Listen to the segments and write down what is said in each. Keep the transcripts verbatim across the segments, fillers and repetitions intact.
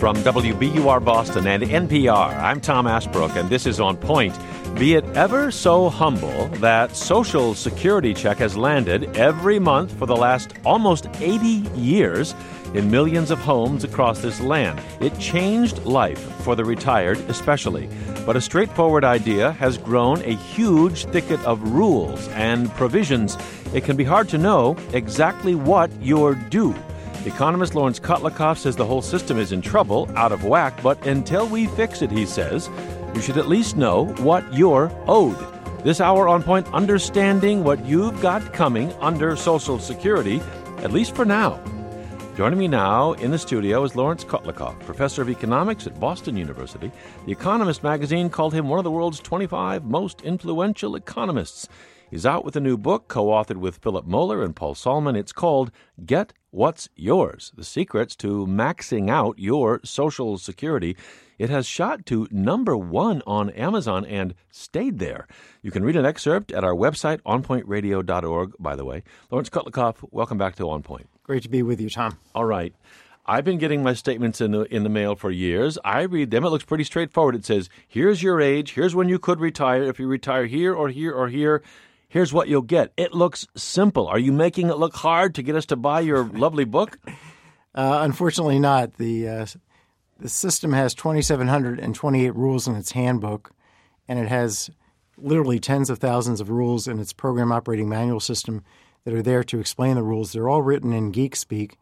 From W B U R Boston and N P R, I'm Tom Ashbrook, and this is On Point. Be it ever so humble, that Social Security check has landed every month for the last almost eighty years in millions of homes across this land. It changed life for the retired especially. But a straightforward idea has grown a huge thicket of rules and provisions. It can be hard to know exactly what you're due. Economist Lawrence Kotlikoff says the whole system is in trouble, out of whack, but until we fix it, he says, you should at least know what you're owed. This hour on Point, understanding what you've got coming under Social Security, at least for now. Joining me now in the studio is Lawrence Kotlikoff, professor of economics at Boston University. The Economist magazine called him one of the world's twenty-five most influential economists. He's out with a new book, co-authored with Philip Moeller and Paul Solman. It's called Get What's Yours, The Secrets to Maxing Out Your Social Security. It has shot to number one on Amazon and stayed there. You can read an excerpt at our website, on point radio dot org, by the way. Lawrence Kotlikoff, welcome back to On Point. Great to be with you, Tom. All right. I've been getting my statements in the in the mail for years. I read them. It looks pretty straightforward. It says, here's your age. Here's when you could retire. If you retire here or here or here, here's what you'll get. It looks simple. Are you making it look hard to get us to buy your lovely book? Uh, unfortunately not. The uh, the system has two thousand seven hundred twenty-eight rules in its handbook, and it has literally tens of thousands of rules in its program operating manual system that are there to explain the rules. They're all written in geek speak.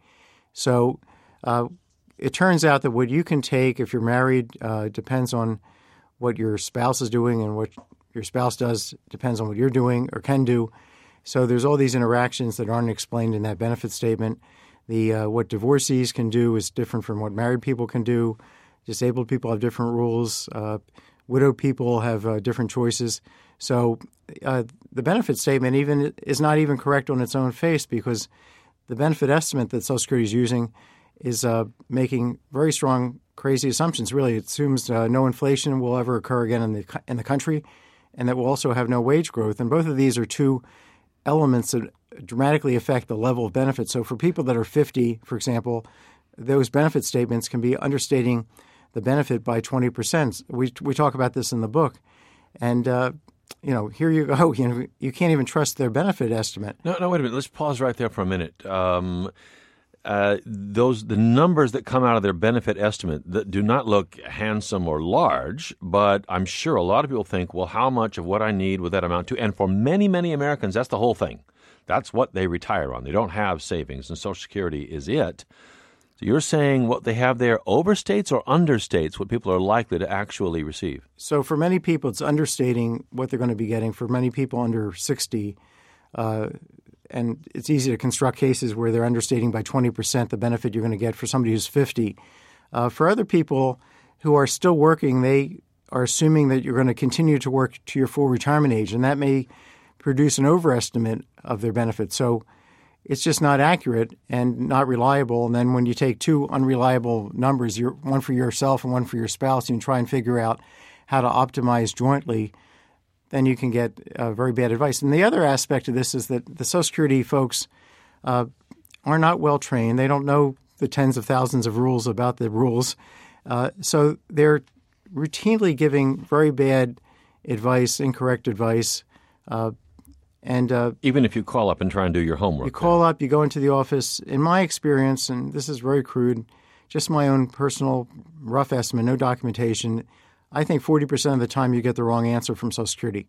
So uh, it turns out that what you can take if you're married uh, depends on what your spouse is doing, and what your spouse does depends on what you're doing or can do. So there's all these interactions that aren't explained in that benefit statement. The uh, what divorcees can do is different from what married people can do. Disabled people have different rules. Uh, widowed people have uh, different choices. So uh, the benefit statement even is not even correct on its own face, because the benefit estimate that Social Security is using is uh, making very strong, crazy assumptions. Really, it assumes uh, no inflation will ever occur again in the in the country, and that we'll also have no wage growth. And both of these are two elements that dramatically affect the level of benefits. So for people that are fifty, for example, those benefit statements can be understating the benefit by twenty percent. We we talk about this in the book. And, uh, you know, here you go. You know, you can't even trust their benefit estimate. No, no, wait a minute. Let's pause right there for a minute. Um, uh, those the numbers that come out of their benefit estimate that do not look handsome or large, but I'm sure a lot of people think, well, how much of what I need would that amount to? And for many, many Americans, that's the whole thing. That's what they retire on. They don't have savings, and Social Security is it. So you're saying what they have there overstates or understates what people are likely to actually receive? So for many people, it's understating what they're going to be getting. For many people under sixty, uh, and it's easy to construct cases where they're understating by twenty percent the benefit you're going to get for somebody who's fifty. Uh, for other people who are still working, they are assuming that you're going to continue to work to your full retirement age, and that may produce an overestimate of their benefits. So it's just not accurate and not reliable. And then when you take two unreliable numbers, one for yourself and one for your spouse, and you try and figure out how to optimize jointly, then you can get uh, very bad advice. And the other aspect of this is that the Social Security folks uh, are not well trained. They don't know the tens of thousands of rules about the rules. Uh, so they're routinely giving very bad advice, incorrect advice. Uh, and uh, Even if you call up and try and do your homework. You call up, you go into the office. In my experience, and this is very crude, just my own personal rough estimate, no documentation, I think forty percent of the time you get the wrong answer from Social Security.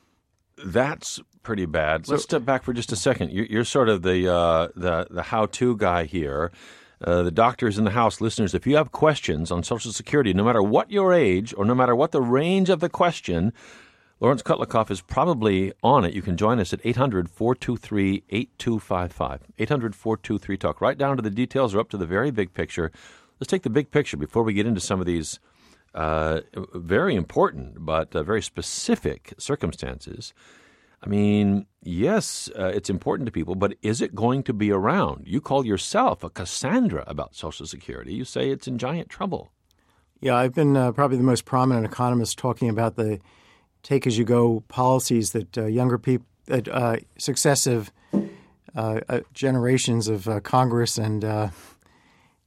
That's pretty bad. So, Let's step back for just a second. You're, you're sort of the uh, the the how-to guy here. Uh, the doctors in the house, listeners, if you have questions on Social Security, no matter what your age or no matter what the range of the question, Lawrence Kotlikoff is probably on it. You can join us at eight hundred, four two three, eight two five five. eight hundred, four two three, talk. Right down to the details or up to the very big picture. Let's take the big picture before we get into some of these uh, very important but uh, very specific circumstances. I mean, yes, uh, it's important to people, but is it going to be around? You call yourself a Cassandra about Social Security. You say it's in giant trouble. Yeah, I've been uh, probably the most prominent economist talking about the take-as-you-go policies that uh, younger people, that uh, successive uh, uh, generations of uh, Congress and uh,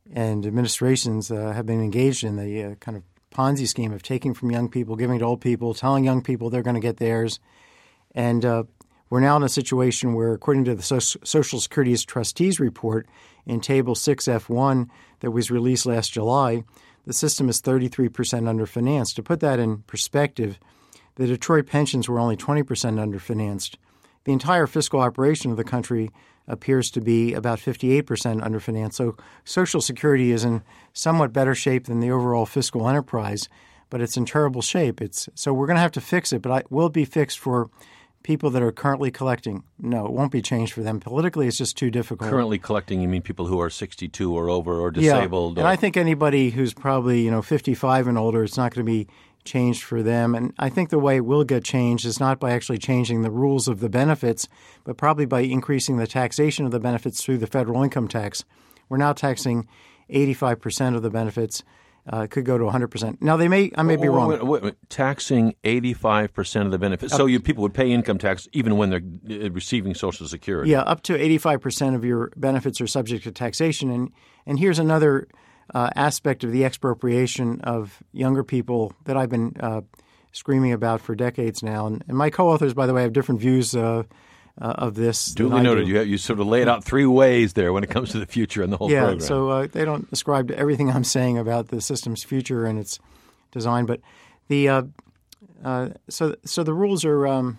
and administrations uh, have been engaged in the uh, kind of Ponzi scheme of taking from young people, giving to old people, telling young people they're going to get theirs. And uh, we're now in a situation where, according to the so- Social Security's Trustees Report in Table six F one that was released last July, the system is thirty-three percent underfinanced. To put that in perspective, the Detroit pensions were only twenty percent underfinanced. The entire fiscal operation of the country appears to be about fifty-eight percent underfinanced. So Social Security is in somewhat better shape than the overall fiscal enterprise, but it's in terrible shape. It's so we're going to have to fix it, but I, will it be fixed for people that are currently collecting? No, it won't be changed for them. Politically, it's just too difficult. Currently collecting, you mean people who are sixty-two or over or disabled? Yeah, and or... I think anybody who's probably, you know, fifty-five and older, it's not going to be changed for them. And I think the way it will get changed is not by actually changing the rules of the benefits, but probably by increasing the taxation of the benefits through the federal income tax. We're now taxing eighty-five percent of the benefits. Uh, it could go to one hundred percent. Now, they may I may be wrong. Wait, wait, wait. Taxing eighty-five percent of the benefits. So you people would pay income tax even when they're receiving Social Security. Yeah, up to eighty-five percent of your benefits are subject to taxation. And, and here's another Uh, aspect of the expropriation of younger people that I've been uh, screaming about for decades now. And, and my co-authors, by the way, have different views uh, uh, of this. Duly noted. You, you sort of laid out three ways there when it comes to the future and the whole yeah, program. Yeah, so uh, they don't describe everything I'm saying about the system's future and its design. But the uh, uh, so so the rules are um,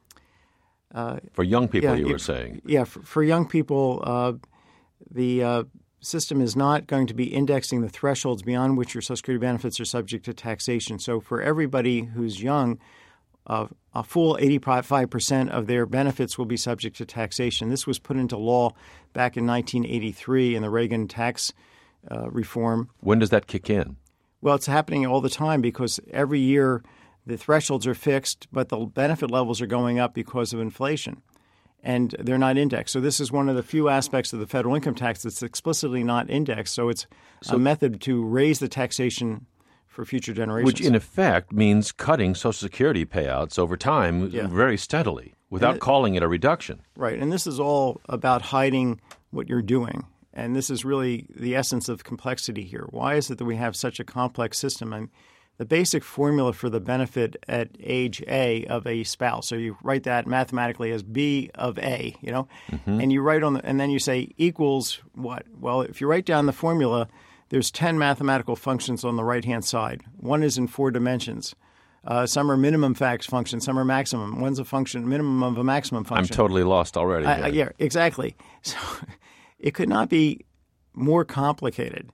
uh, for young people. Yeah, you were it, saying, yeah, for, for young people, uh, the uh, system is not going to be indexing the thresholds beyond which your Social Security benefits are subject to taxation. So for everybody who's young, uh, a full eighty-five percent of their benefits will be subject to taxation. This was put into law back in nineteen eighty-three in the Reagan tax uh, reform. When does that kick in? Well, it's happening all the time because every year the thresholds are fixed, but the benefit levels are going up because of inflation. And they're not indexed. So this is one of the few aspects of the federal income tax that's explicitly not indexed. So it's so, a method to raise the taxation for future generations. Which, in effect, means cutting Social Security payouts over time yeah. very steadily without it, calling it a reduction. Right. And this is all about hiding what you're doing. And this is really the essence of complexity here. Why is it that we have such a complex system? And the basic formula for the benefit at age A of a spouse. So you write that mathematically as B of A, you know, mm-hmm. and you write on the, and then you say equals what? Well, if you write down the formula, there's ten mathematical functions on the right-hand side. One is in four dimensions. Uh, some are minimum fact functions, some are maximum. One's a function, minimum of a maximum function. I'm totally lost already. I, I, yeah, exactly. So it could not be more complicated.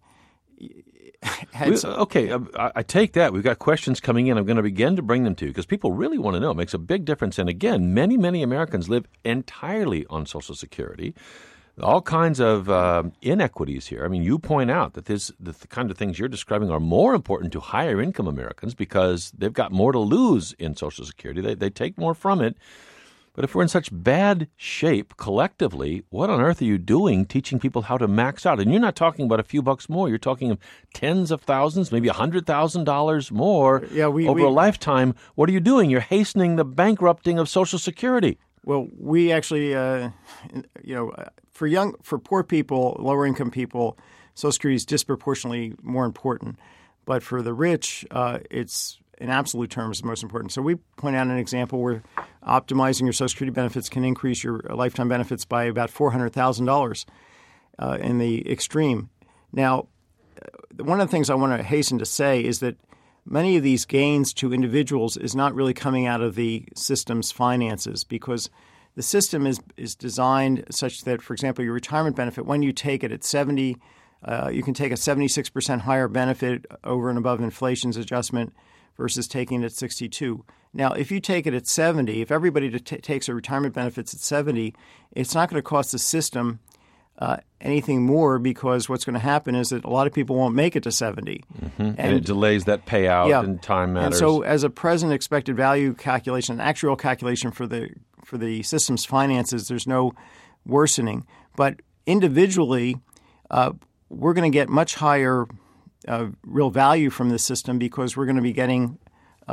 We, okay, I, I take that. We've got questions coming in. I'm going to begin to bring them to you because people really want to know. It makes a big difference. And again, many, many Americans live entirely on Social Security. All kinds of uh, inequities here. I mean, you point out that this, the kind of things you're describing are more important to higher income Americans because they've got more to lose in Social Security. They, they take more from it. But if we're in such bad shape collectively, what on earth are you doing teaching people how to max out? And you're not talking about a few bucks more. You're talking of tens of thousands, maybe one hundred thousand dollars more yeah, we, over we, a lifetime. What are you doing? You're hastening the bankrupting of Social Security. Well, we actually, uh, you know, for young, for poor people, lower income people, Social Security is disproportionately more important. But for the rich, uh, it's in absolute terms the most important. So we point out an example where optimizing your Social Security benefits can increase your lifetime benefits by about four hundred thousand dollars uh, in the extreme. Now, one of the things I want to hasten to say is that many of these gains to individuals is not really coming out of the system's finances because the system is is designed such that, for example, your retirement benefit, when you take it at seventy, uh, you can take a seventy-six percent higher benefit over and above inflation's adjustment versus taking it at sixty-two. Now, if you take it at seventy, if everybody t- takes their retirement benefits at seventy, it's not going to cost the system uh, anything more because what's going to happen is that a lot of people won't make it to seventy. Mm-hmm. And, and it delays that payout yeah. and time matters. And so as a present expected value calculation, an actual calculation for the for the system's finances, there's no worsening. But individually, uh, we're going to get much higher uh, real value from this system because we're going to be getting uh,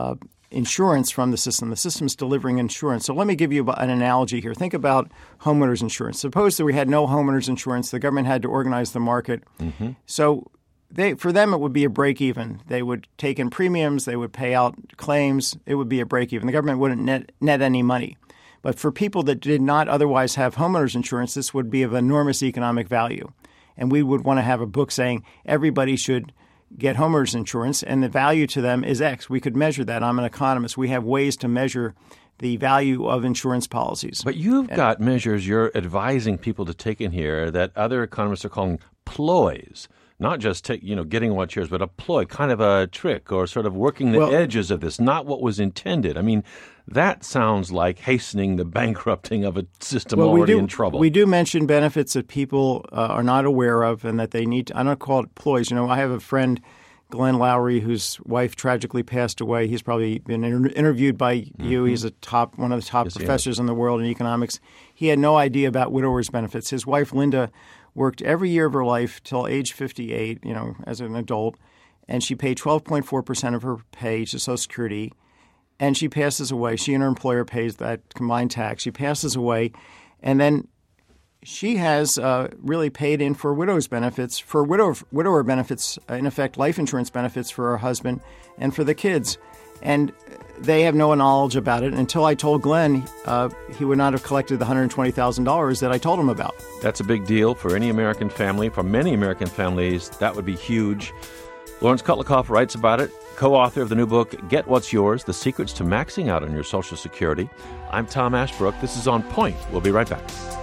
insurance from the system. The system's delivering insurance. So let me give you an analogy here. Think about homeowners insurance. Suppose that we had no homeowners insurance. The government had to organize the market. Mm-hmm. So they, for them, it would be a break even. They would take in premiums. They would pay out claims. It would be a break even. The government wouldn't net, net any money. But for people that did not otherwise have homeowners insurance, this would be of enormous economic value. And we would want to have a book saying everybody should get homeowners insurance, and the value to them is X. We could measure that. I'm an economist. We have ways to measure the value of insurance policies. But you've and, got measures you're advising people to take in here that other economists are calling ploys. Not just take, you know, getting what's yours, but a ploy, kind of a trick or sort of working the well, edges of this, not what was intended. I mean, that sounds like hastening the bankrupting of a system well, already we do, in trouble. We do mention benefits that people uh, are not aware of and that they need to – I don't call it ploys. You know, I have a friend, Glenn Lowry, whose wife tragically passed away. He's probably been inter- interviewed by you. Mm-hmm. He's a top one of the top yes, professors in the world in economics. He had no idea about widowers' benefits. His wife, Linda – worked every year of her life till age fifty-eight, you know, as an adult, and she paid twelve point four percent of her pay to Social Security, and she passes away. She and her employer pays that combined tax. She passes away, and then she has uh, really paid in for widow's benefits, for widow, widower benefits, uh, in effect, life insurance benefits for her husband and for the kids. And they have no knowledge about it. Until I told Glenn, uh, he would not have collected the one hundred twenty thousand dollars that I told him about. That's a big deal for any American family. For many American families, that would be huge. Lawrence Kotlikoff writes about it, co-author of the new book, Get What's Yours, The Secrets to Maxing Out on Your Social Security. I'm Tom Ashbrook. This is On Point. We'll be right back.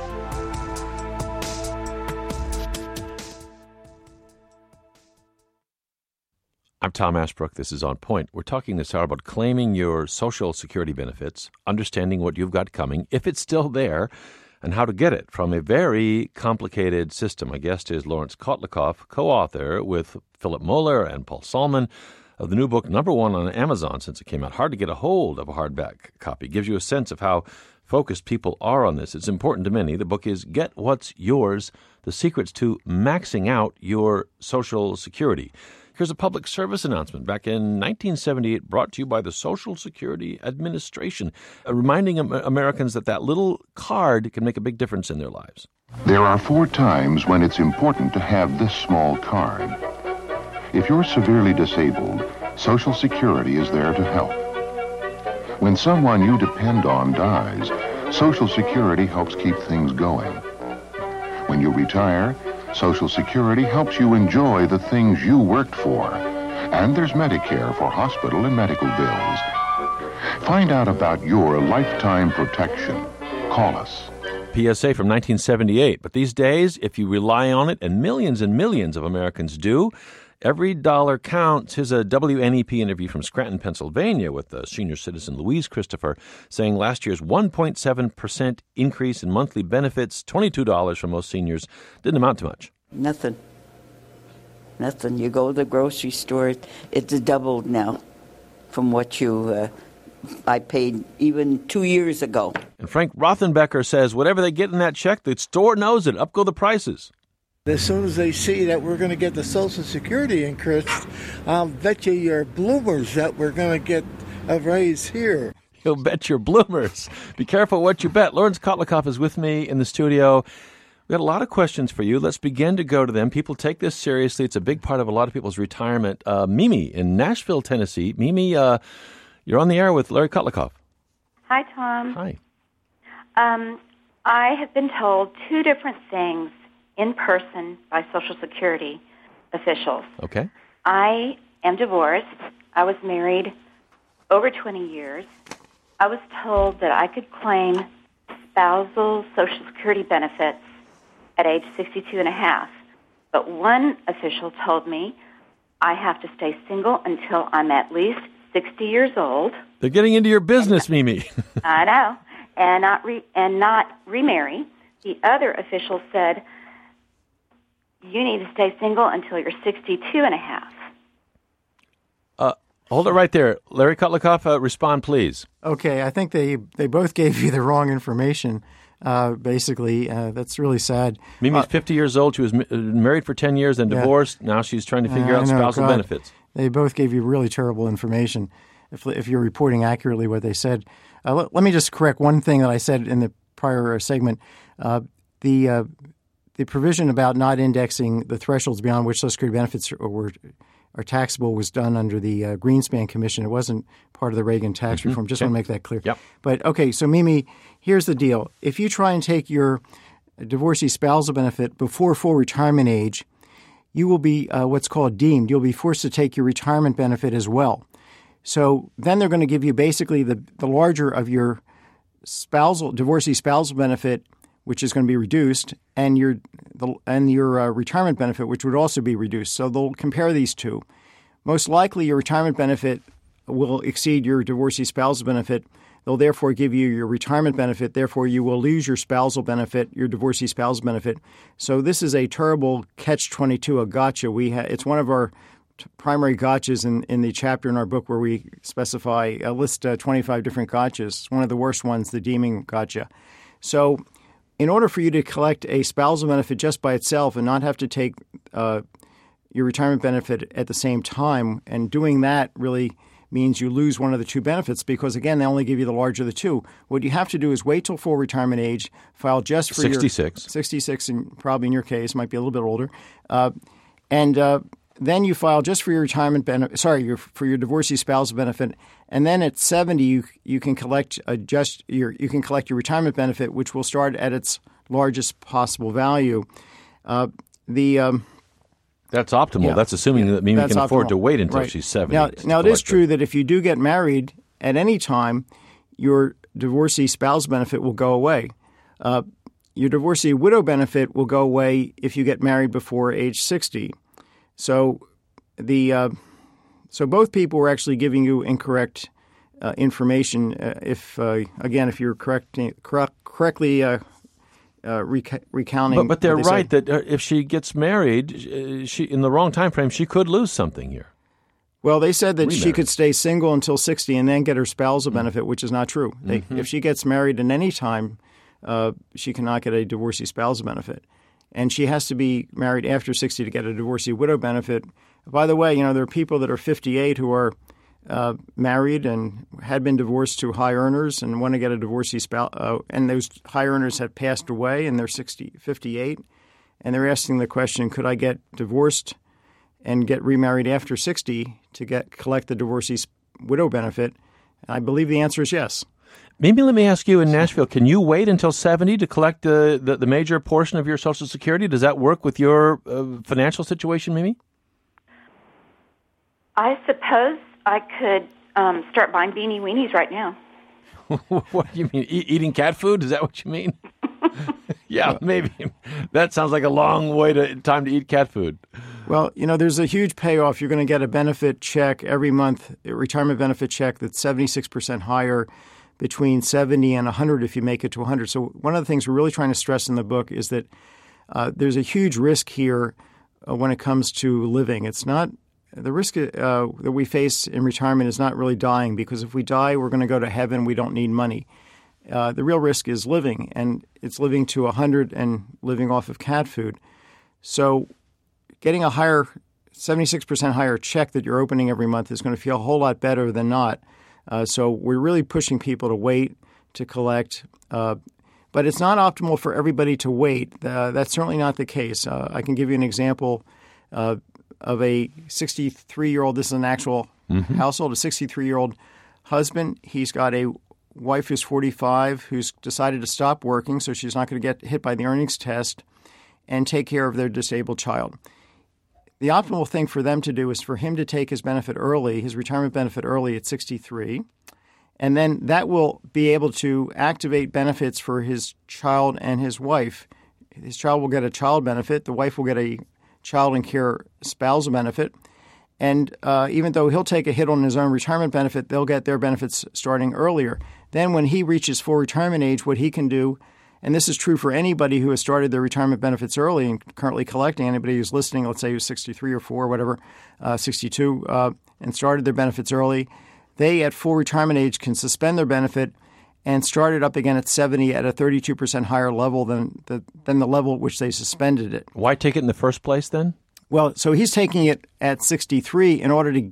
I'm Tom Ashbrook. This is On Point. We're talking this hour about claiming your Social Security benefits, understanding what you've got coming, if it's still there, and how to get it from a very complicated system. My guest is Lawrence Kotlikoff, co-author with Philip Moeller and Paul Solman of the new book, number one on Amazon since it came out. Hard to get a hold of a hardback copy. Gives you a sense of how focused people are on this. It's important to many. The book is Get What's Yours, The Secrets to Maxing Out Your Social Security. Here's a public service announcement back in nineteen seventy-eight brought to you by the Social Security Administration, uh, reminding Am- Americans that that little card can make a big difference in their lives. There are four times when it's important to have this small card. If you're severely disabled, Social Security is there to help. When someone you depend on dies, Social Security helps keep things going. When you retire, Social Security helps you enjoy the things you worked for. And there's Medicare for hospital and medical bills. Find out about your lifetime protection. Call us. P S A from nineteen seventy-eight. But these days, if you rely on it, and millions and millions of Americans do, every dollar counts. Here's a W N E P interview from Scranton, Pennsylvania with the senior citizen Louise Christopher saying last year's one point seven percent increase in monthly benefits, twenty-two dollars for most seniors, didn't amount to much. Nothing. Nothing. You go to the grocery store, it's doubled now from what you uh, I paid even two years ago. And Frank Rothenbecker says whatever they get in that check, the store knows it. Up go the prices. As soon as they see that we're going to get the Social Security increase, I'll bet you your bloomers that we're going to get a raise here. You'll bet your bloomers. Be careful what you bet. Lawrence Kotlikoff is with me in the studio. We've got a lot of questions for you. Let's begin to go to them. People take this seriously. It's a big part of a lot of people's retirement. Uh, Mimi in Nashville, Tennessee. Mimi, uh, you're on the air with Larry Kotlikoff. Hi, Tom. Hi. Um, I have been told two different things in person by Social Security officials. Okay. I am divorced. I was married over twenty years. I was told that I could claim spousal Social Security benefits at age sixty-two and a half. But one official told me I have to stay single until I'm at least sixty years old. They're getting into your business, Mimi. I know. And not re- and not remarry. The other official said, you need to stay single until you're sixty-two and a half. Uh, hold it right there. Larry Kotlikoff, uh, respond, please. Okay, I think they, they both gave you the wrong information, uh, basically. Uh, that's really sad. Mimi's uh, fifty years old. She was m- married for ten years and yeah. divorced. Now she's trying to figure uh, out know, spousal God, benefits. They both gave you really terrible information. if if you're reporting accurately what they said. Uh, let, let me just correct one thing that I said in the prior segment. Uh, the uh, the provision about not indexing the thresholds beyond which Social Security benefits are, were, are taxable was done under the uh, Greenspan Commission. It wasn't part of the Reagan tax mm-hmm. reform. Just okay. want to make that clear. Yep. But, okay, so Mimi, here's the deal. If you try and take your divorcee spousal benefit before full retirement age, you will be uh, what's called deemed. You'll be forced to take your retirement benefit as well. So then they're going to give you basically the, the larger of your spousal divorcee spousal benefit, which is going to be reduced, and your the, and your uh, retirement benefit, which would also be reduced. So they'll compare these two. Most likely, your retirement benefit will exceed your divorcee spousal benefit. They'll therefore give you your retirement benefit. Therefore, you will lose your spousal benefit, your divorcee spousal benefit. So this is a terrible catch twenty-two, a gotcha. We ha- it's one of our t- primary gotchas in, in the chapter in our book where we specify a list uh, twenty-five different gotchas. It's one of the worst ones, the deeming gotcha. So in order for you to collect a spousal benefit just by itself and not have to take uh, your retirement benefit at the same time, and doing that really means you lose one of the two benefits because, again, they only give you the larger of the two. What you have to do is wait till full retirement age, file just for sixty-six. your – sixty-six, and probably in your case, might be a little bit older. Uh, and uh, then you file just for your retirement benefit – sorry, your, for your divorcee spousal benefit. And then at seventy, you you can collect a just your you can collect your retirement benefit, which will start at its largest possible value. Uh, the um, That's optimal. Yeah. That's assuming that Mimi can afford optimal. to wait until right. she's seventy. Now, now it is true that if you do get married at any time, your divorcee spouse benefit will go away. Uh, your divorcee widow benefit will go away if you get married before age sixty. So the uh, so both people were actually giving you incorrect uh, information. Uh, if uh, again, if you're correct, correct correctly. Uh, Uh, rec- recounting, but, but they're they right said. that uh, if she gets married, uh, she in the wrong time frame, she could lose something here. Well, they said that Remarried. she could stay single until sixty and then get her spousal mm-hmm. benefit, which is not true. They, mm-hmm. If she gets married at any time, uh, she cannot get a divorcee spousal benefit, and she has to be married after sixty to get a divorcee widow benefit. By the way, you know there are people that are fifty-eight who are Uh, married and had been divorced to high earners and want to get a divorcee spouse, uh, and those high earners have passed away and they're sixty, fifty-eight, and they're asking the question, could I get divorced and get remarried after sixty to get collect the divorcee widow benefit? And I believe the answer is yes. Maybe let me ask you in Nashville, can you wait until seventy to collect the, the, the major portion of your Social Security? Does that work with your uh, financial situation, Mimi? I suppose I could um, start buying beanie weenies right now. What do you mean? E- eating cat food? Is that what you mean? Yeah, maybe. That sounds like a long way to time to eat cat food. Well, you know, there's a huge payoff. You're going to get a benefit check every month, a retirement benefit check that's seventy-six percent higher between seventy and one hundred if you make it to one hundred. So one of the things we're really trying to stress in the book is that uh, there's a huge risk here uh, when it comes to living. It's not The risk uh, that we face in retirement is not really dying, because if we die, we're going to go to heaven. We don't need money. Uh, the real risk is living, and it's living to one hundred and living off of cat food. So getting a higher, seventy-six percent higher check that you're opening every month is going to feel a whole lot better than not. Uh, so we're really pushing people to wait to collect. Uh, but it's not optimal for everybody to wait. Uh, that's certainly not the case. Uh, I can give you an example. Uh, of a sixty-three-year-old, this is an actual mm-hmm. household, a sixty-three-year-old husband. He's got a wife who's forty-five who's decided to stop working, so she's not going to get hit by the earnings test, and take care of their disabled child. The optimal thing for them to do is for him to take his benefit early, his retirement benefit early at sixty-three, and then that will be able to activate benefits for his child and his wife. His child will get a child benefit. The wife will get a child and care spousal benefit. And uh, even though he'll take a hit on his own retirement benefit, they'll get their benefits starting earlier. Then when he reaches full retirement age, what he can do, and this is true for anybody who has started their retirement benefits early and currently collecting, anybody who's listening, let's say who's sixty-three or four or whatever, uh, sixty-two, uh, and started their benefits early, they at full retirement age can suspend their benefit and start it up again at seventy at a thirty-two percent higher level than the, than the level at which they suspended it. Why take it in the first place then? Well, so he's taking it at sixty-three in order to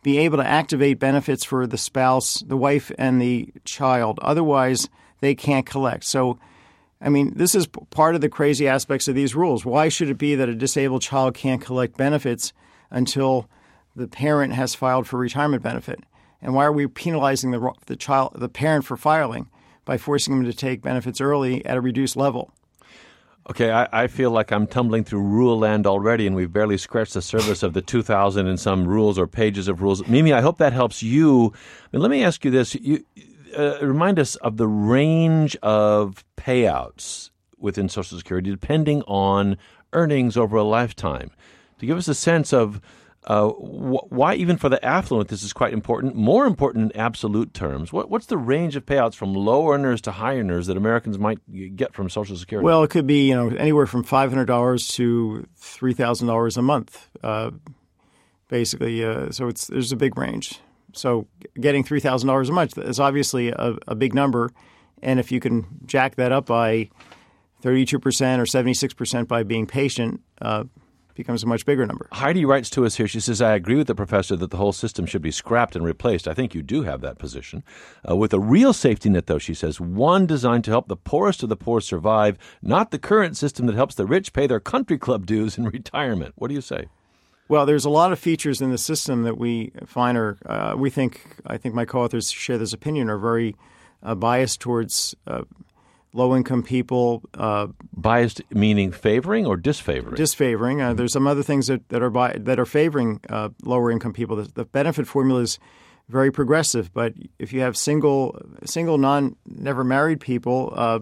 be able to activate benefits for the spouse, the wife, and the child. Otherwise, they can't collect. So, I mean, this is part of the crazy aspects of these rules. Why should it be that a disabled child can't collect benefits until the parent has filed for retirement benefit? And why are we penalizing the the child, the parent, for filing by forcing them to take benefits early at a reduced level? Okay, I, I feel like I'm tumbling through rule land already, and we've barely scratched the surface of the two thousand and some rules or pages of rules. Mimi, I hope that helps you. I mean, let me ask you this. You, uh, remind us of the range of payouts within Social Security depending on earnings over a lifetime. To give us a sense of Uh, wh- why, even for the affluent, this is quite important, more important in absolute terms. What, what's the range of payouts from low earners to high earners that Americans might get from Social Security? Well, it could be you know anywhere from five hundred dollars to three thousand dollars a month, uh, basically. Uh, so it's there's a big range. So getting three thousand dollars a month is obviously a, a big number, and if you can jack that up by thirty-two percent or seventy-six percent by being patient, uh, becomes a much bigger number. Heidi writes to us here. She says, I agree with the professor that the whole system should be scrapped and replaced. I think you do have that position. Uh, with a real safety net, though, she says, one designed to help the poorest of the poor survive, not the current system that helps the rich pay their country club dues in retirement. What do you say? Well, there's a lot of features in the system that we find are, uh, we think, I think my co-authors share this opinion, are very uh, biased towards uh, low-income people. Uh, Biased meaning favoring or disfavoring? Disfavoring. Uh, there's some other things that, that are bi- that are favoring uh, lower-income people. The, the benefit formula is very progressive, but if you have single, single non, never married people, uh,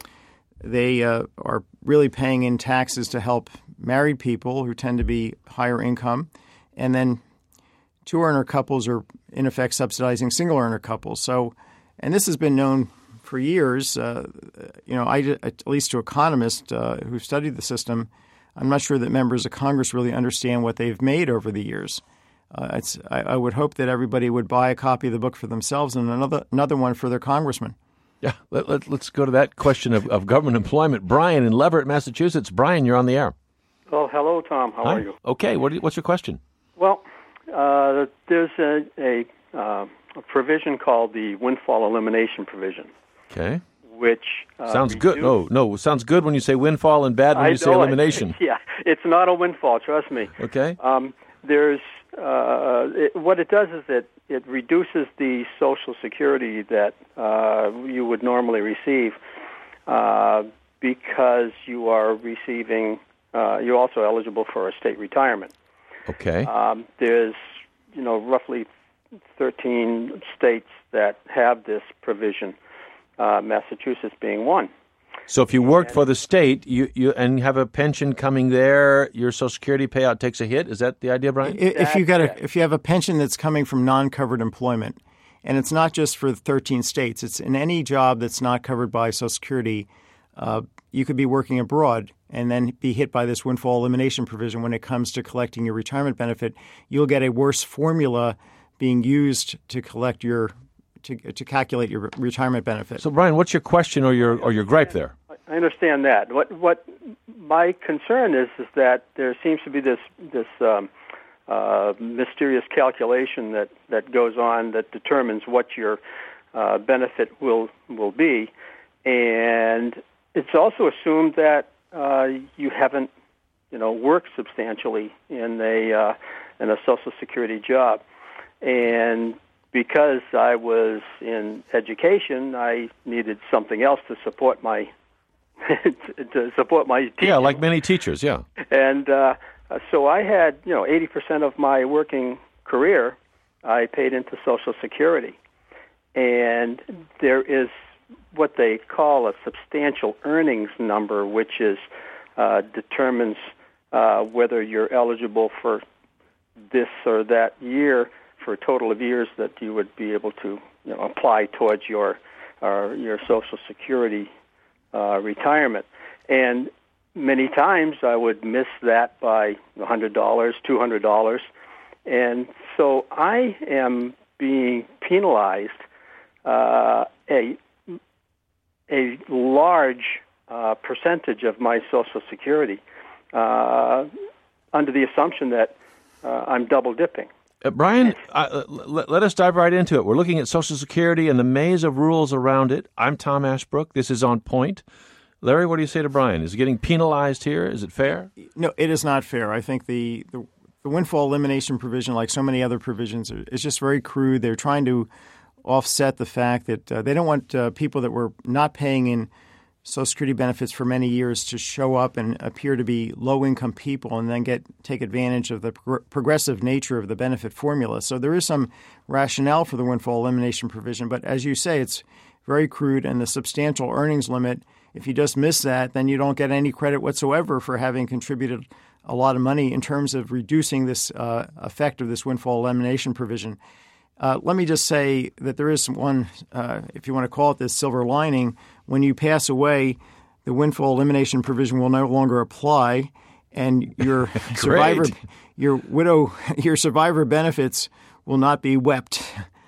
they uh, are really paying in taxes to help married people who tend to be higher income, and then two-earner couples are in effect subsidizing single-earner couples. So, and this has been known for years. Uh, you know, I, at least to economists uh, who studied the system, I'm not sure that members of Congress really understand what they've made over the years. Uh, it's, I, I would hope that everybody would buy a copy of the book for themselves and another another one for their congressman. Yeah, let, let, let's go to that question of, of government employment. Brian in Leverett, Massachusetts. Brian, you're on the air. Well, hello, Tom. How Hi. are you? Okay, what, what's your question? Well, uh, there's a, a, uh, a provision called the windfall elimination provision. Okay. Which uh, sounds good. No, no, sounds good when you say windfall and bad when I you say elimination. It. Yeah, it's not a windfall. Trust me. Okay. Um, there's uh, it, what it does is it it reduces the Social Security that uh, you would normally receive uh, because you are receiving. Uh, you're also eligible for a state retirement. Okay. Um, there's you know roughly thirteen states that have this provision. Uh, Massachusetts being one. So if you worked for the state you, you and have a pension coming there, your Social Security payout takes a hit? Is that the idea, Brian? If, if you got a, if you have a pension that's coming from non-covered employment, and it's not just for thirteen states, it's in any job that's not covered by Social Security, uh, you could be working abroad and then be hit by this windfall elimination provision when it comes to collecting your retirement benefit. You'll get a worse formula being used to collect your To, to calculate your retirement benefit. So, Brian, what's your question or your or your gripe there? I understand that. What what my concern is is that there seems to be this this um, uh, mysterious calculation that, that goes on that determines what your uh, benefit will will be, and it's also assumed that uh, you haven't you know worked substantially in a uh, in a Social Security job, and because I was in education, I needed something else to support my to support my teaching. Yeah, like many teachers, yeah. And uh, so I had, you know, eighty percent of my working career, I paid into Social Security. And there is what they call a substantial earnings number, which is uh, determines uh, whether you're eligible for this or that year, for a total of years that you would be able to you know, apply towards your uh, your Social Security uh, retirement. And many times I would miss that by one hundred dollars, two hundred dollars. And so I am being penalized uh, a, a large uh, percentage of my Social Security uh, under the assumption that uh, I'm double dipping. Uh, Brian, uh, let, let us dive right into it. We're looking at Social Security and the maze of rules around it. I'm Tom Ashbrook. This is On Point. Larry, what do you say to Brian? Is he getting penalized here? Is it fair? No, it is not fair. I think the, the, the windfall elimination provision, like so many other provisions, is just very crude. They're trying to offset the fact that uh, they don't want uh, people that were not paying in Social Security benefits for many years to show up and appear to be low-income people and then get take advantage of the pro- progressive nature of the benefit formula. So there is some rationale for the windfall elimination provision, but as you say, it's very crude, and the substantial earnings limit, if you just miss that, then you don't get any credit whatsoever for having contributed a lot of money in terms of reducing this uh, effect of this windfall elimination provision. Uh, let me just say that there is one, uh, if you want to call it this, silver lining. When you pass away, the windfall elimination provision will no longer apply, and your survivor, your widow, your survivor benefits will not be wept.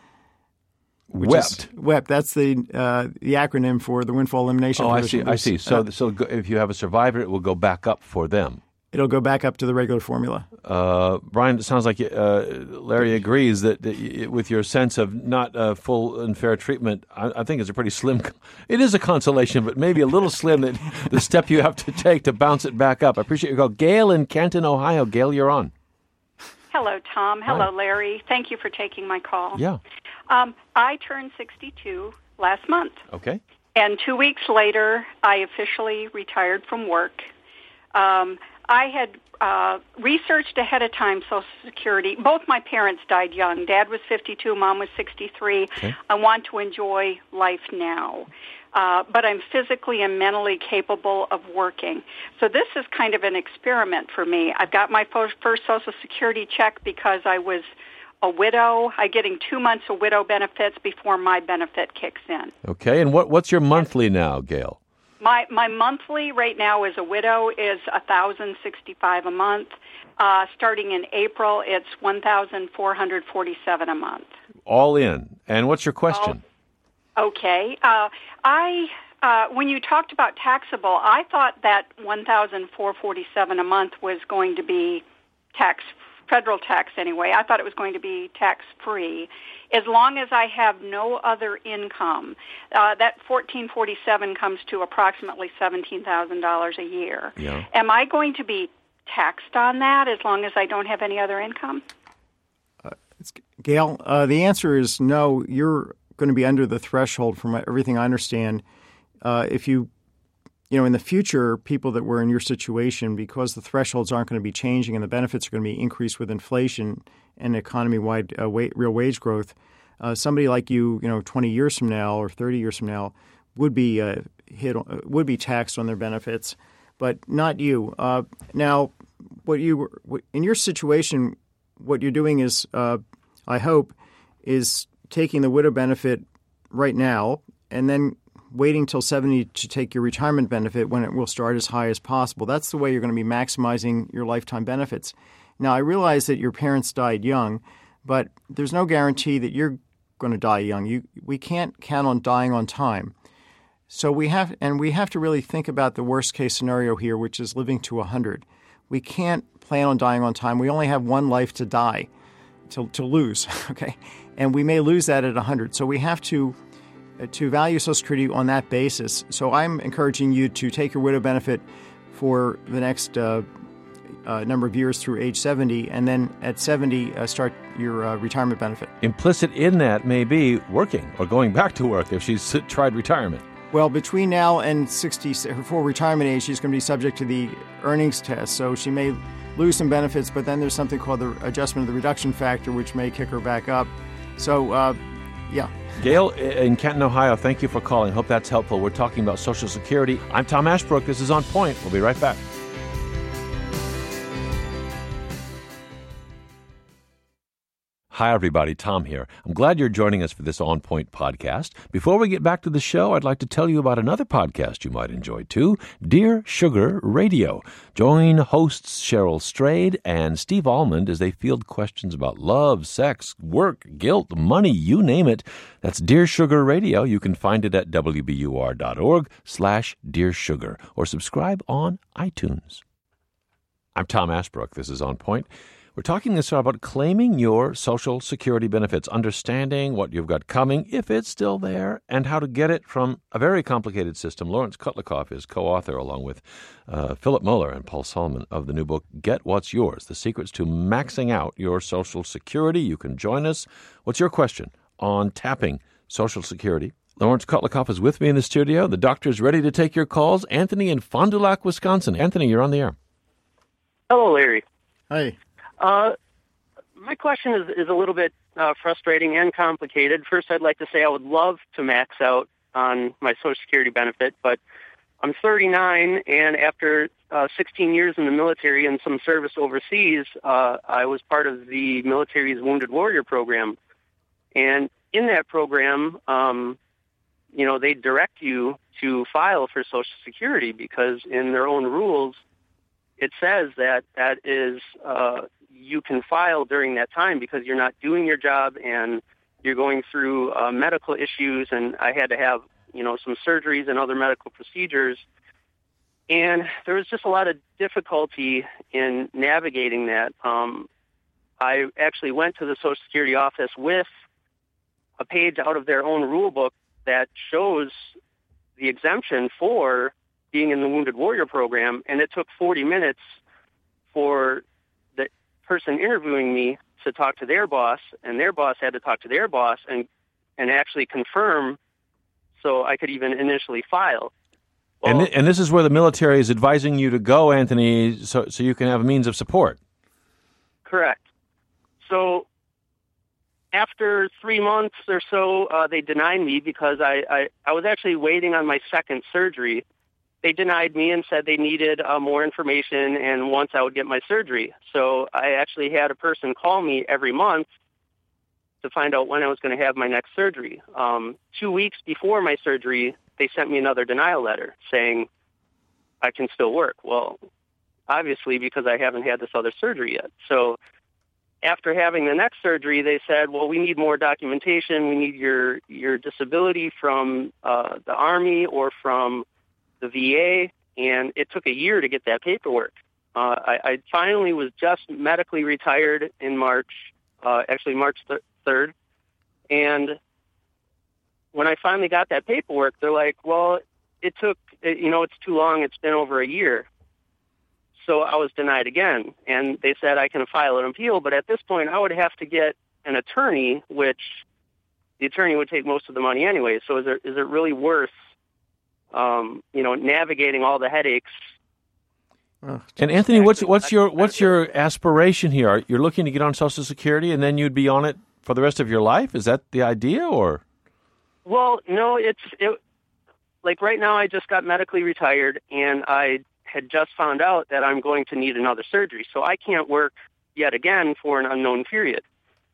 Wept. Is, wept. That's the uh, the acronym for the windfall elimination oh, provision. I see. I see. So, uh, so if you have a survivor, it will go back up for them. It'll go back up to the regular formula. Uh, Brian, it sounds like uh, Larry agrees that, that with your sense of not uh, full and fair treatment, I, I think it's a pretty slim. It is a consolation, but maybe a little slim that the step you have to take to bounce it back up. I appreciate your call. Gail in Canton, Ohio. Gail, you're on. Hello, Tom. Hello, Hi. Larry. Thank you for taking my call. Yeah. Um, I turned sixty-two last month. Okay. And two weeks later, I officially retired from work. Um, I had uh, researched ahead of time Social Security. Both my parents died young. Dad was fifty-two, Mom was sixty-three. Okay. I want to enjoy life now. Uh, but I'm physically and mentally capable of working. So this is kind of an experiment for me. I've got my first Social Security check because I was a widow. I'm getting two months of widow benefits before my benefit kicks in. Okay. And what what's your monthly now, Gail? My my monthly right now as a widow is one thousand sixty-five dollars a month. Uh, starting in April, it's one thousand four hundred forty-seven dollars a month. All in. And what's your question? Oh, okay. Uh, I uh, when you talked about taxable, I thought that one thousand four hundred forty-seven dollars a month was going to be tax federal tax anyway. I thought it was going to be tax-free. As long as I have no other income, uh, that fourteen forty-seven comes to approximately seventeen thousand dollars a year. Yeah. Am I going to be taxed on that as long as I don't have any other income? Uh, it's, Gail, uh, the answer is no. You're going to be under the threshold from everything I understand. Uh, if you You know, in the future, people that were in your situation, because the thresholds aren't going to be changing and the benefits are going to be increased with inflation and economy-wide uh, wa- real wage growth, uh, somebody like you, you know, twenty years from now or thirty years from now would be uh, hit, uh, would be taxed on their benefits, but not you. Uh, now, what you in your situation, what you're doing is, uh, I hope, is taking the widow benefit right now and then waiting till seventy to take your retirement benefit when it will start as high as possible. That's the way you're going to be maximizing your lifetime benefits. Now, I realize that your parents died young, but there's no guarantee that you're going to die young. You, we can't count on dying on time. So we have, and we have to really think about the worst case scenario here, which is living to one hundred. We can't plan on dying on time. We only have one life to die, to, to lose, okay? And we may lose that at one hundred. So we have to to value Social Security on that basis. So I'm encouraging you to take your widow benefit for the next uh, uh, number of years through age seventy, and then at seventy, uh, start your uh, retirement benefit. Implicit in that may be working or going back to work if she's tried retirement. Well, between now and sixty, her full retirement age, she's going to be subject to the earnings test. So she may lose some benefits, but then there's something called the adjustment of the reduction factor, which may kick her back up. So, uh, yeah. Gail in Canton, Ohio, thank you for calling. Hope that's helpful. We're talking about Social Security. I'm Tom Ashbrook. This is On Point. We'll be right back. Hi, everybody. Tom here. I'm glad you're joining us for this On Point podcast. Before we get back to the show, I'd like to tell you about another podcast you might enjoy, too, Dear Sugar Radio. Join hosts Cheryl Strayed and Steve Almond as they field questions about love, sex, work, guilt, money, you name it. That's Dear Sugar Radio. You can find it at w b u r dot org slash Dear Sugar or subscribe on iTunes. I'm Tom Ashbrook. This is On Point. We're talking this about claiming your Social Security benefits, understanding what you've got coming, if it's still there, and how to get it from a very complicated system. Lawrence Kotlikoff is co-author, along with uh, Philip Moeller and Paul Solomon, of the new book, Get What's Yours, The Secrets to Maxing Out Your Social Security. You can join us. What's your question on tapping Social Security? Lawrence Kotlikoff is with me in the studio. The doctor is ready to take your calls. Anthony in Fond du Lac, Wisconsin. Anthony, you're on the air. Hello, Larry. Hi. Uh, my question is, is a little bit uh, frustrating and complicated. First, I'd like to say I would love to max out on my Social Security benefit, but I'm thirty-nine, and after uh, sixteen years in the military and some service overseas, uh, I was part of the military's Wounded Warrior program. And in that program, um, you know, they direct you to file for Social Security because in their own rules, it says that that is, uh, you can file during that time because you're not doing your job and you're going through uh, medical issues. And I had to have, you know, some surgeries and other medical procedures. And there was just a lot of difficulty in navigating that. Um, I actually went to the Social Security office with a page out of their own rule book that shows the exemption for being in the Wounded Warrior program, and it took forty minutes for the person interviewing me to talk to their boss, and their boss had to talk to their boss and and actually confirm so I could even initially file. Well, and, th- and this is where the military is advising you to go, Anthony, so, so you can have a means of support. Correct. So after three months or so, uh, they denied me because I, I, I was actually waiting on my second surgery. They denied me and said they needed uh, more information and once I would get my surgery. So I actually had a person call me every month to find out when I was going to have my next surgery. Um, two weeks before my surgery, they sent me another denial letter saying I can still work. Well, obviously because I haven't had this other surgery yet. So after having the next surgery, they said, well, we need more documentation. We need your, your disability from uh, the Army or from the V A, and it took a year to get that paperwork. Uh, I, I finally was just medically retired in March, uh, actually March third, and when I finally got that paperwork, they're like, well, it took, you know, it's too long. It's been over a year. So I was denied again, and they said I can file an appeal, but at this point I would have to get an attorney, which the attorney would take most of the money anyway. So is, there, is it really worth Um, you know, navigating all the headaches? And Anthony, what's what's your what's your aspiration here? You're looking to get on Social Security, and then you'd be on it for the rest of your life. Is that the idea, or? Well, no, it's it, like right now. I just got medically retired, and I had just found out that I'm going to need another surgery, so I can't work yet again for an unknown period.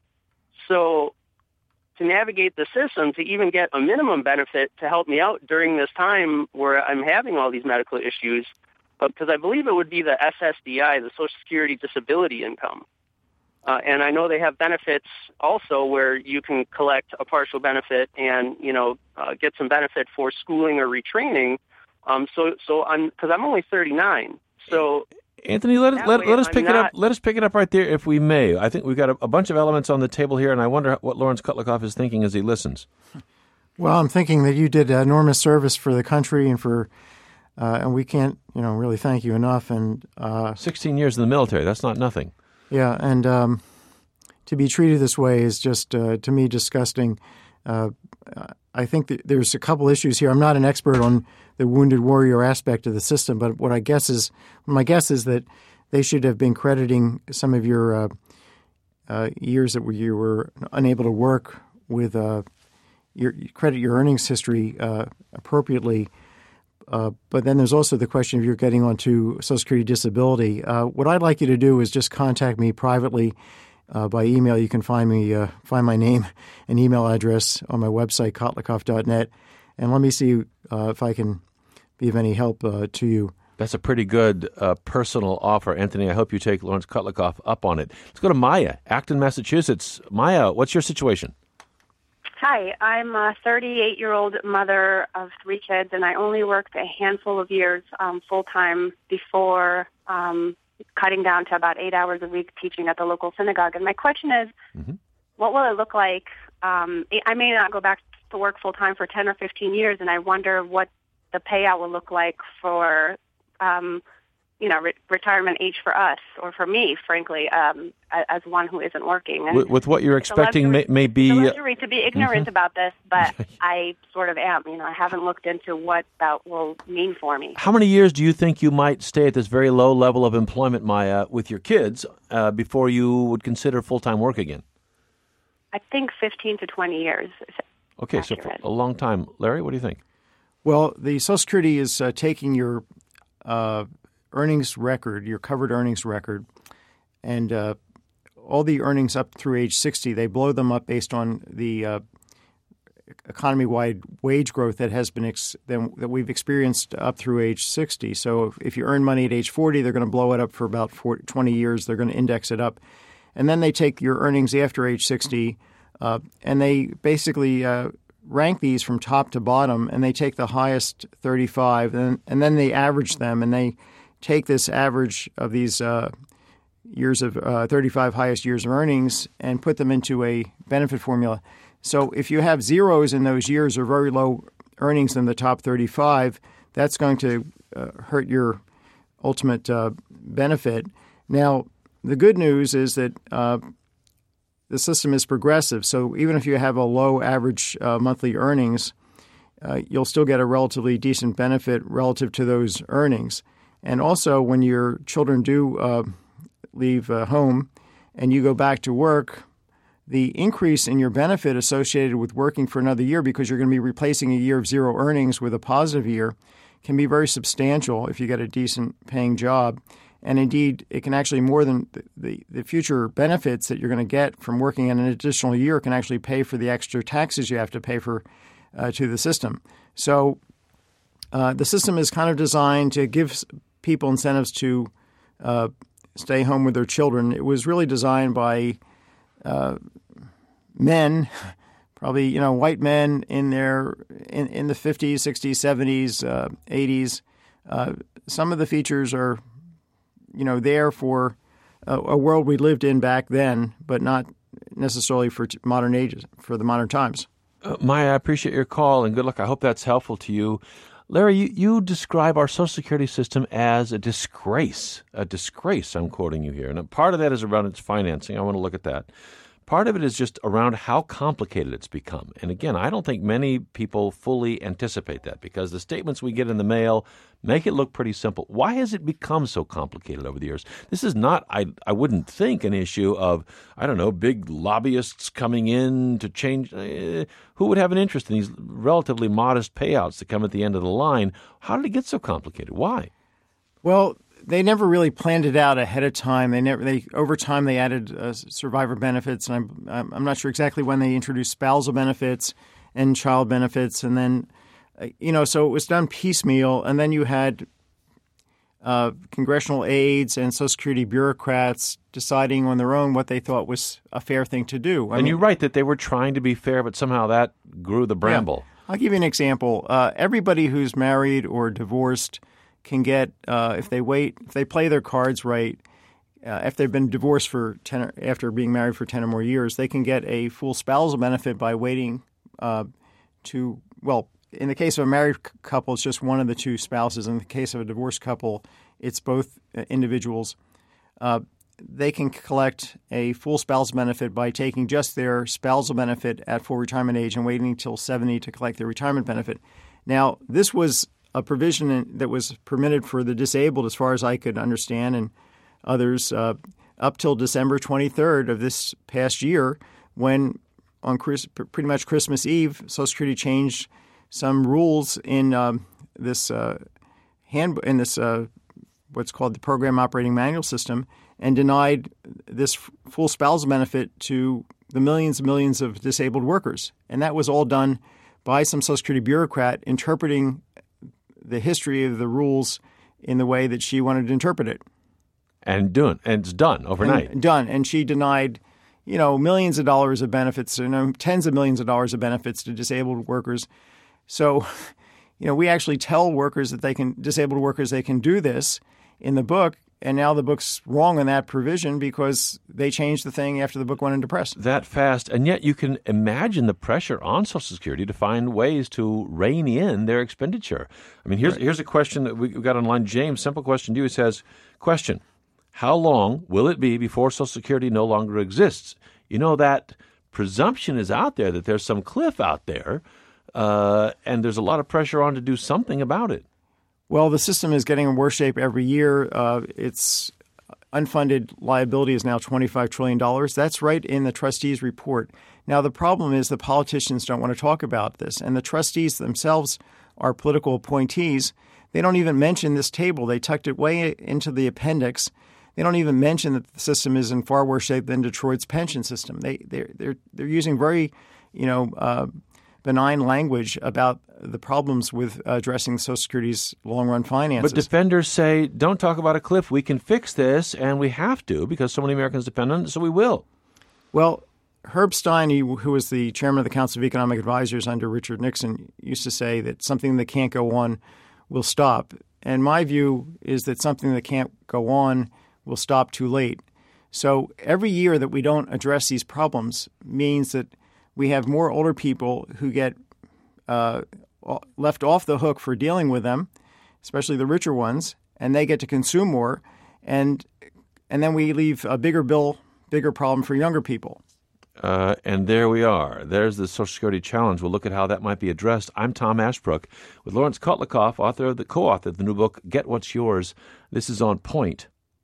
So to navigate the system, to even get a minimum benefit to help me out during this time where I'm having all these medical issues, because I believe it would be the S S D I, the Social Security Disability Income. Uh, and I know they have benefits also where you can collect a partial benefit and, you know, uh, get some benefit for schooling or retraining. Um, so, so I'm, because I'm only thirty-nine. So Anthony, let us let, let us pick I'm it up. not- Let us pick it up right there, if we may. I think we've got a, a bunch of elements on the table here, and I wonder what Lawrence Kotlikoff is thinking as he listens. Well, I'm thinking that you did enormous service for the country, and for, uh, and we can't, you know, really thank you enough. And uh, Sixteen years in the military—that's not nothing. yeah, and um, to be treated this way is just, uh, to me, disgusting. Uh, I think that there's a couple issues here. I'm not an expert on the Wounded Warrior aspect of the system, but what I guess is, my guess is that they should have been crediting some of your uh, uh, years that you were unable to work with, uh, your credit your earnings history uh, appropriately. Uh, but then there's also the question of you're getting onto Social Security disability. Uh, what I'd like you to do is just contact me privately uh, by email. You can find me, uh, find my name and email address on my website, kotlikoff dot net, and let me see uh, if I can be of any help uh, to you. That's a pretty good uh, personal offer, Anthony. I hope you take Lawrence Kotlikoff up on it. Let's go to Maya, Acton, Massachusetts. Maya, what's your situation? Hi, I'm a thirty-eight-year-old mother of three kids, and I only worked a handful of years um, full-time before um, cutting down to about eight hours a week teaching at the local synagogue. And my question is, Mm-hmm. what will it look like? Um, I may not go back to work full-time for ten or fifteen years, and I wonder what the payout will look like for, um, you know, re- retirement age for us, or for me, frankly, um, as one who isn't working. And With, with what you're expecting may, may be... It's a luxury to be ignorant Mhm. about this, but I sort of am. You know, I haven't looked into what that will mean for me. How many years do you think you might stay at this very low level of employment, Maya, with your kids uh, before you would consider full-time work again? I think fifteen to twenty years. is Okay, so for a long time. Larry, what do you think? Well, the Social Security is uh, taking your uh, earnings record, your covered earnings record, and uh, all the earnings up through age sixty, they blow them up based on the uh, economy-wide wage growth that has been ex- that we've experienced up through age sixty. So if, if you earn money at age forty, they're going to blow it up for about forty, twenty years. They're going to index it up. And then they take your earnings after age sixty, uh, and they basically uh, rank these from top to bottom, and they take the highest thirty-five, and, and then they average them, and they take this average of these uh, years of uh, thirty-five highest years of earnings and put them into a benefit formula. So if you have zeros in those years or very low earnings in the top thirty-five, that's going to uh, hurt your ultimate uh, benefit. Now, the good news is that uh, the system is progressive. So even if you have a low average uh, monthly earnings, uh, you'll still get a relatively decent benefit relative to those earnings. And also, when your children do uh, leave uh, home and you go back to work, the increase in your benefit associated with working for another year, because you're going to be replacing a year of zero earnings with a positive year, can be very substantial if you get a decent paying job. And indeed, it can actually more than the, the, the future benefits that you're going to get from working in an additional year can actually pay for the extra taxes you have to pay for uh, to the system. So uh, the system is kind of designed to give people incentives to uh, stay home with their children. It was really designed by uh, men, probably you know white men in their in, in the fifties, sixties, seventies, uh, eighties. Uh, some of the features are you know, there for a, a world we lived in back then, but not necessarily for t- modern ages, for the modern times. Uh, Maya, I appreciate your call, and good luck. I hope that's helpful to you. Larry, you, you describe our Social Security system as a disgrace. A disgrace, I'm quoting you here. And part of that is around its financing. I want to look at that. Part of it is just around how complicated it's become. And again, I don't think many people fully anticipate that, because the statements we get in the mail make it look pretty simple. Why has it become so complicated over the years? This is not, I, I wouldn't think, an issue of, I don't know, big lobbyists coming in to change. Uh, who would have an interest in these relatively modest payouts that come at the end of the line? How did it get so complicated? Why? Well, they never really planned it out ahead of time. They never. They over time they added uh, survivor benefits, and I'm I'm not sure exactly when they introduced spousal benefits and child benefits, and then uh, you know so it was done piecemeal. And then you had uh, congressional aides and Social Security bureaucrats deciding on their own what they thought was a fair thing to do. I and mean, you're right that they were trying to be fair, but somehow that grew the bramble. Yeah. I'll give you an example. Uh, everybody who's married or divorced can get, uh, if they wait, if they play their cards right, uh, if they've been divorced for ten, or, after being married for ten or more years, they can get a full spousal benefit by waiting uh, to, well, in the case of a married c- couple, it's just one of the two spouses. In the case of a divorced couple, it's both uh, individuals. Uh, they can collect a full spousal benefit by taking just their spousal benefit at full retirement age and waiting until seventy to collect their retirement benefit. Now, this was a provision that was permitted for the disabled, as far as I could understand, and others uh, up till December twenty-third of this past year, when on Chris, pretty much Christmas Eve, Social Security changed some rules in um, this uh, hand in this uh, what's called the Program Operating Manual System, and denied this f- full spousal benefit to the millions and millions of disabled workers. And that was all done by some Social Security bureaucrat interpreting the history of the rules in the way that she wanted to interpret it. And doing, and it's done overnight. And done. And she denied, you know, millions of dollars of benefits, you know, tens of millions of dollars of benefits to disabled workers. So, you know, we actually tell workers that they can, disabled workers, they can do this in the book. and now the book's wrong on that provision because they changed the thing after the book went into press. That fast, and yet you can imagine the pressure on Social Security to find ways to rein in their expenditure. I mean, here's, right. here's a question that we got online. James, simple question to you. It says, question, how long will it be before Social Security no longer exists? You know, that presumption is out there that there's some cliff out there, uh, and there's a lot of pressure on to do something about it. Well, the system is getting in worse shape every year. Uh, its unfunded liability is now twenty-five trillion dollars. That's right in the trustees' report. Now, the problem is the politicians don't want to talk about this, and the trustees themselves are political appointees. They don't even mention this table. They tucked it way into the appendix. They don't even mention that the system is in far worse shape than Detroit's pension system. They they're they're, they're using very, you know, uh, benign language about the problems with addressing Social Security's long-run finances. But defenders say, don't talk about a cliff. We can fix this, and we have to because so many Americans depend on it, so we will. Well, Herb Stein, who was the chairman of the Council of Economic Advisors under Richard Nixon, used to say that something that can't go on will stop. And my view is that something that can't go on will stop too late. So every year that we don't address these problems means that we have more older people who get uh, left off the hook for dealing with them, especially the richer ones, and they get to consume more, and and then we leave a bigger bill, bigger problem for younger people. Uh, and there we are. There's the Social Security challenge. We'll look at how that might be addressed. I'm Tom Ashbrook with Lawrence Kotlikoff, author of the co-author of the new book, Get What's Yours. This is On Point.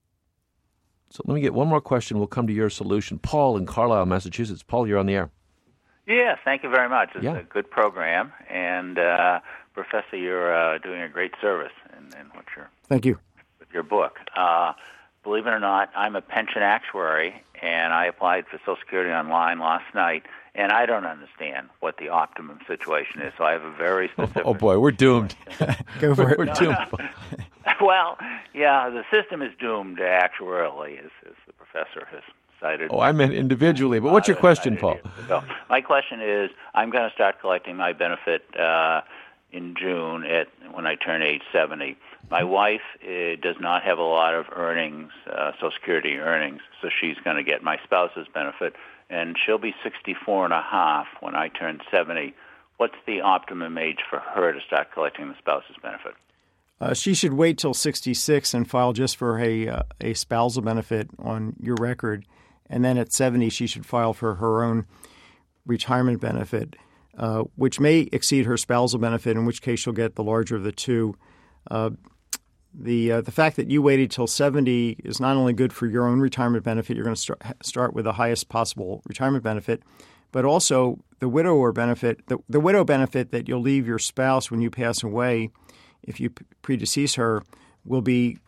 So let me get one more question. We'll come to your solution. Paul in Carlisle, Massachusetts. Paul, you're on the air. Yeah, thank you very much. It's yeah. a good program. And, uh, Professor, you're uh, doing a great service in, in what you're, Thank you. with your book. Uh, believe it or not, I'm a pension actuary, and I applied for Social Security online last night, and I don't understand what the optimum situation is. So I have a very specific... Oh, oh boy, we're doomed. Go for it. We're no, doomed. No. Well, yeah, the system is doomed actuarially, as, as the professor has cited. Oh, I meant individually. But what's your question, Paul? So my question is, I'm going to start collecting my benefit uh, in June at when I turn age seventy. My wife uh, does not have a lot of earnings, uh, Social Security earnings, so she's going to get my spouse's benefit, and she'll be sixty-four and a half when I turn seventy. What's the optimum age for her to start collecting the spouse's benefit? Uh, she should wait till sixty-six and file just for a uh, a spousal benefit on your record. And then at seventy, she should file for her own retirement benefit, uh, which may exceed her spousal benefit, in which case she'll get the larger of the two. Uh, the uh, the fact that you waited till seventy is not only good for your own retirement benefit, you're going to start, start with the highest possible retirement benefit, but also the widower benefit, the, the widow benefit that you'll leave your spouse when you pass away, if you predecease her, will be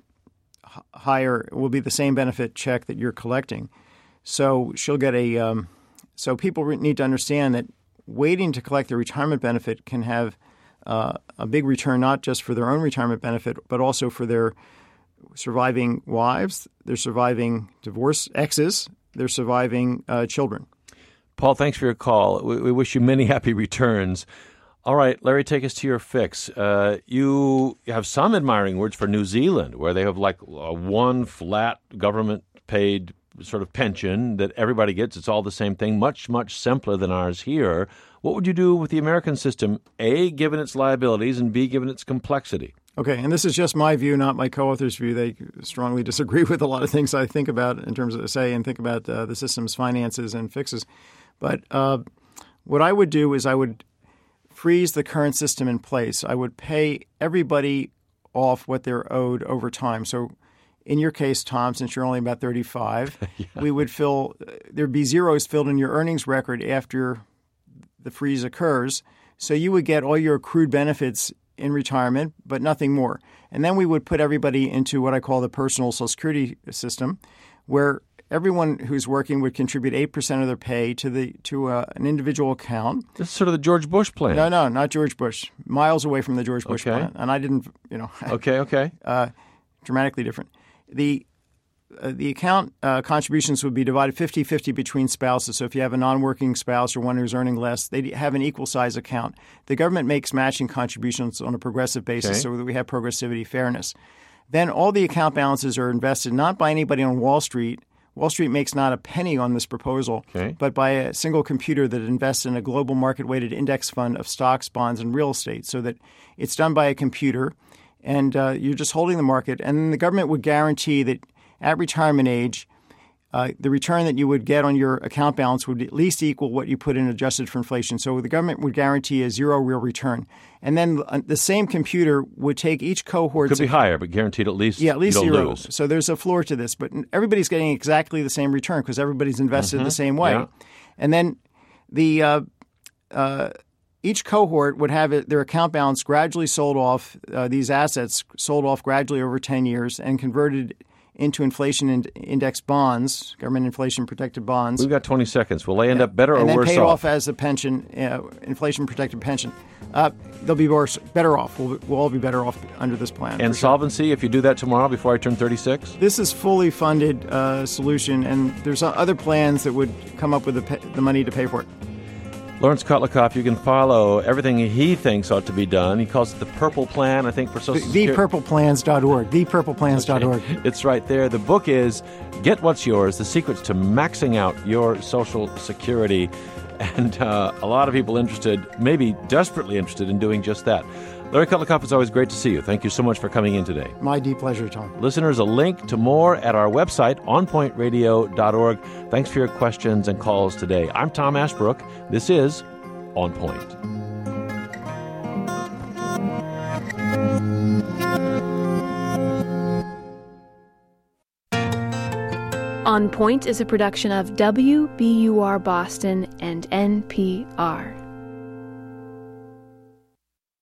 higher, will be the same benefit check that you're collecting. So she'll get a um, – so people need to understand that waiting to collect their retirement benefit can have uh, a big return not just for their own retirement benefit but also for their surviving wives, their surviving divorced exes, their surviving uh, children. Paul, thanks for your call. We, we wish you many happy returns. All right, Larry, take us to your fix. Uh, you have some admiring words for New Zealand, where they have like a one flat government-paid sort of pension that everybody gets. It's all the same thing, much, much simpler than ours here. What would you do with the American system, A, given its liabilities, and B, given its complexity? Okay, and this is just my view, not my co-author's view. They strongly disagree with a lot of things I think about in terms of, say, and think about uh, the system's finances and fixes. But uh, what I would do is I would freeze the current system in place. I would pay everybody off what they're owed over time. So in your case, Tom, since you're only about thirty-five, yeah. we would fill – there'd be zeros filled in your earnings record after the freeze occurs. So you would get all your accrued benefits in retirement, but nothing more. And then we would put everybody into what I call the personal Social Security system, where everyone who's working would contribute eight percent of their pay to the to uh, an individual account. This is sort of the George Bush plan. No, no, not George Bush. Miles away from the George Bush okay. plan. And I didn't, you know. Okay, okay. Uh, dramatically different. The uh, the account uh, contributions would be divided fifty-fifty between spouses. So if you have a non-working spouse or one who's earning less, they have an equal size account. The government makes matching contributions on a progressive basis, okay. so that we have progressivity, fairness. Then all the account balances are invested not by anybody on Wall Street. Wall Street makes not a penny on this proposal, okay. but by a single computer that invests in a global market-weighted index fund of stocks, bonds, and real estate, so that it's done by a computer, and uh, you're just holding the market. And then the government would guarantee that at retirement age, uh, the return that you would get on your account balance would at least equal what you put in adjusted for inflation. So the government would guarantee a zero real return. And then the same computer would take each cohort. Could be higher, but guaranteed at least, yeah, at least you don't zero. lose. So there's a floor to this. But everybody's getting exactly the same return because everybody's invested mm-hmm. the same way. Yeah. And then the uh, uh, each cohort would have it, their account balance gradually sold off, uh, these assets sold off gradually over ten years and converted into inflation in- index bonds, government inflation-protected bonds. We've got twenty seconds. Will they end yeah. up better or and then worse paid off? off as a pension, uh, inflation-protected pension. Uh, they'll be worse, better off. We'll, we'll all be better off under this plan. And solvency, sure. if you do that tomorrow before I turn thirty-six? This is fully funded uh, solution, and there's other plans that would come up with the, pay- the money to pay for it. Lawrence Kotlikoff, you can follow everything he thinks ought to be done. He calls it the Purple Plan, I think, for Social the, Security. the purple plans dot org. the purple plans dot org. Okay. It's right there. The book is Get What's Yours, The Secrets to Maxing Out Your Social Security. And uh, a lot of people interested, maybe desperately interested in doing just that. Larry Kotlikoff, it's always great to see you. Thank you so much for coming in today. My deep pleasure, Tom. Listeners, a link to more at our website, on point radio dot org. Thanks for your questions and calls today. I'm Tom Ashbrook. This is On Point. On Point is a production of W B U R Boston and N P R.